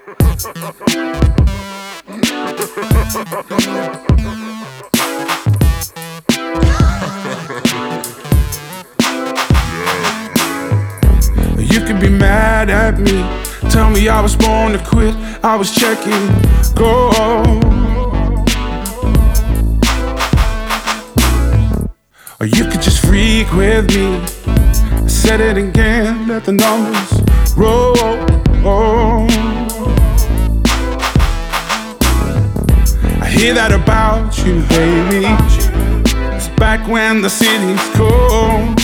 You can be mad at me, tell me I was born to quit, I was checking go. Or you could just freak with me. I said it again, let the numbers roll. I hear that about you, baby. It's back when the city's cold.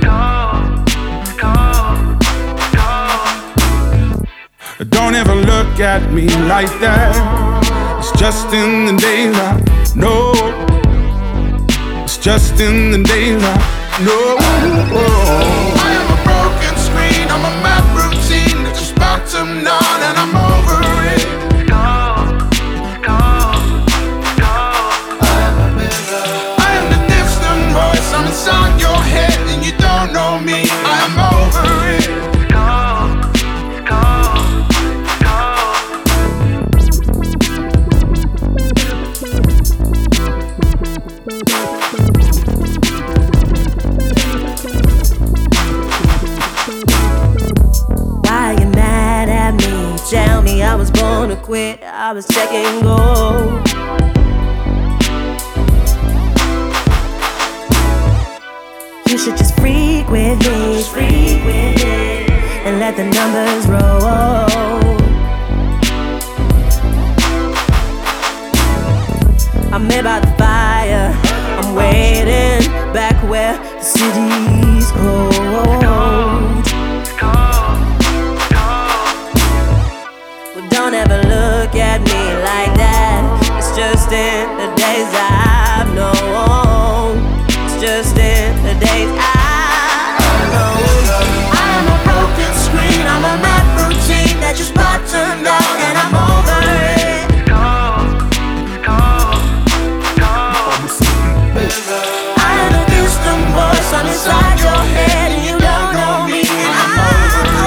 Don't ever look at me like that. It's just in the daylight. No, it's just in the daylight. No, I am a broken screen. I'm a mad routine that just bottomed on, and I'm over it. I am the distant voice. I'm inside your head, and you don't know me. I am over it. Tell me I was born to quit, I was checking go. You should just freak with me, and let the numbers roll. I'm made by the fire, I'm waiting back where the city's cold. Don't ever look at me like that. It's just in the days I've known. It's just in the days I've known. I am a broken screen. I'm a mad routine that just bottomed out, and I'm over it. I am a distant voice. I'm inside your head, and you don't know me, and I'm over it.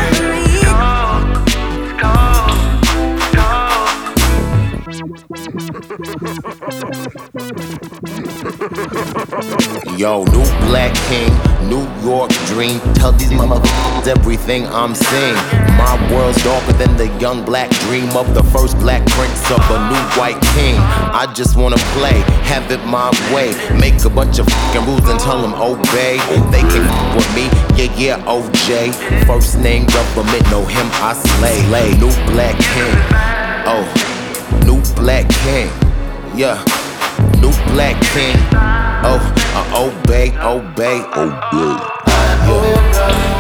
Yo, new black king, New York dream. Tell these motherfuckers everything I'm seeing. My world's darker than the young black dream of the first black prince of a new white king. I just wanna play, have it my way. Make a bunch of fucking rules and tell them obey. They can fuck with me, yeah, OJ. First name government, know him, I slay. New black king, oh, new black king, yeah. New black king, oh, obey. Yeah.